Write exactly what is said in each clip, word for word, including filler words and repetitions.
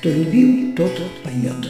Кто любил, тот поймет.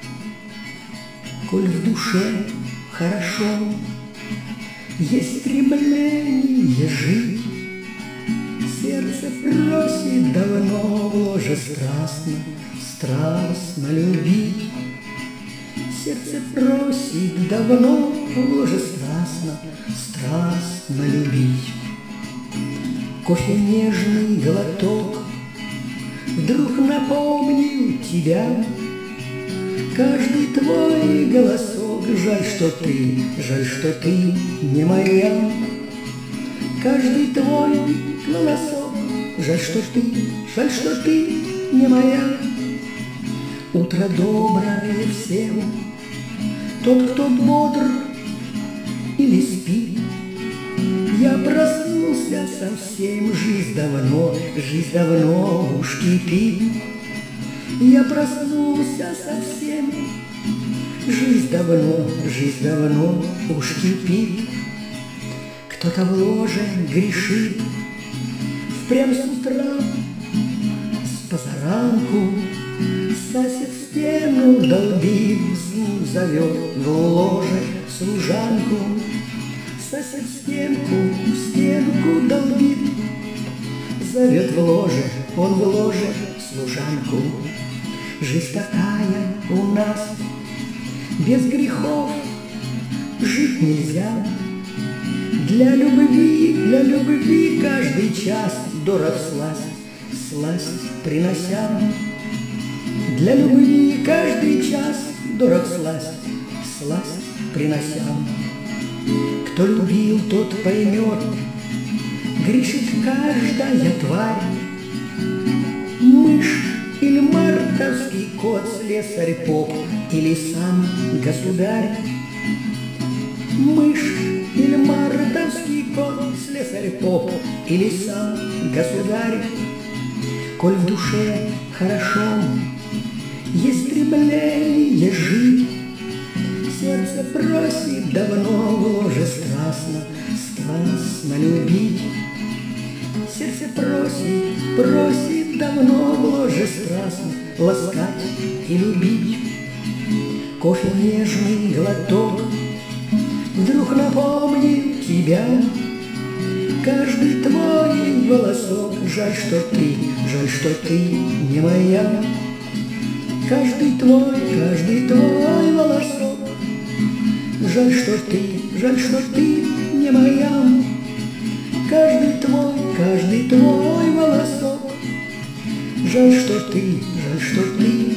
Коль в душе хорошо, есть стремление жить, сердце просит давно в ложе страстно, страстно любить. Сердце просит давно в ложе страстно, страстно любить. Кофе нежный глоток вдруг напомнил тебя. Каждый твой голосок, жаль, что ты, жаль, что ты не моя. Каждый твой голосок, жаль, что ты, жаль, что ты не моя. Утро доброе всем, тот, кто бодр или спит. Я проснулся совсем, жизнь давно, жизнь давно уж кипит. Я проснулся совсем, жизнь давно, жизнь давно уж кипит. Кто-то в ложе грешит, впрямь с утра, с позаранку. Сосед в стену долбит, зовет в ложе служанку. Сосед в стенку, в стенку долбит, зовет в ложе, он в ложе служанку. Жизнь такая у нас, без грехов жить нельзя. Для любви, для любви каждый час дорог сласть, сласть принося. Для любви каждый час дорог сласть, сласть принося. Кто любил, тот поймет, грешит каждая тварь. Мышь или мартовский кот, слесарь поп или сам государь. Мышь или мартовский кот, слесарь поп или сам государь. Коль в душе хорошо, есть стремление жить, сердце просит давно в ложе страстно, страстно любить. Сердце просит, просит давно в ложе страстно ласкать и любить. Кофе нежный глоток вдруг напомнил тебя. Каждый твой волосок, жаль, что ты, жаль, что ты не моя. Каждый твой, каждый твой волосок, жаль, что ты, жаль, что ты не моя. Каждый твой, каждый твой волосок, жаль, что ты, жаль, что ты